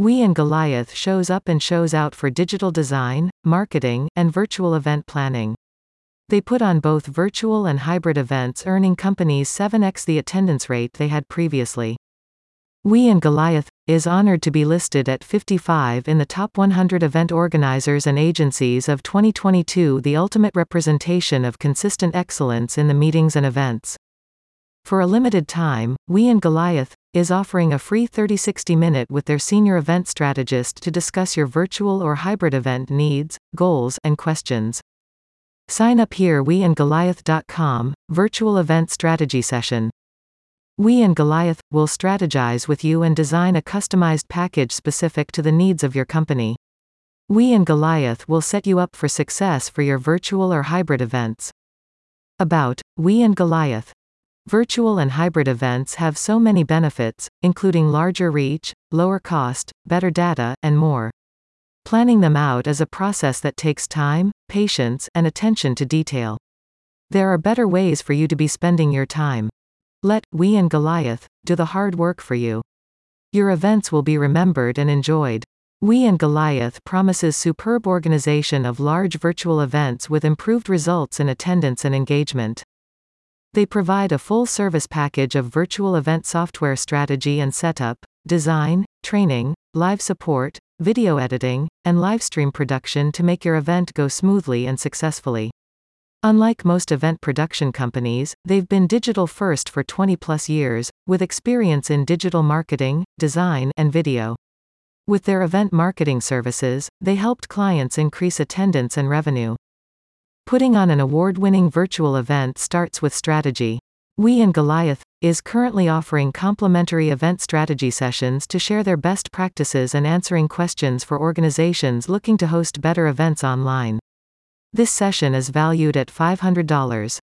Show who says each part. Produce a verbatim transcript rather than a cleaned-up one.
Speaker 1: We and Goliath shows up and shows out for digital design, marketing, and virtual event planning. They put on both virtual and hybrid events, earning companies seven x the attendance rate they had previously. We and Goliath is honored to be listed at fifty-five in the top one hundred event organizers and agencies of twenty twenty-two, the ultimate representation of consistent excellence in the meetings and events. For a limited time, We and Goliath is offering a free thirty to sixty minute with their senior event strategist to discuss your virtual or hybrid event needs, goals, and questions. Sign up here. we and goliath dot com, Virtual Event Strategy Session. We and Goliath will strategize with you and design a customized package specific to the needs of your company. We and Goliath will set you up for success for your virtual or hybrid events. About We and Goliath. Virtual and hybrid events have so many benefits, including larger reach, lower cost, better data, and more. Planning them out is a process that takes time, patience, and attention to detail. There are better ways for you to be spending your time. Let We and Goliath do the hard work for you. Your events will be remembered and enjoyed. We and Goliath promises superb organization of large virtual events with improved results in attendance and engagement. They provide a full-service package of virtual event software strategy and setup, design, training, live support, video editing, and livestream production to make your event go smoothly and successfully. Unlike most event production companies, they've been digital first for twenty plus years, with experience in digital marketing, design, and video. With their event marketing services, they helped clients increase attendance and revenue. Putting on an award-winning virtual event starts with strategy. We and Goliath is currently offering complimentary event strategy sessions to share their best practices and answering questions for organizations looking to host better events online. This session is valued at five hundred dollars.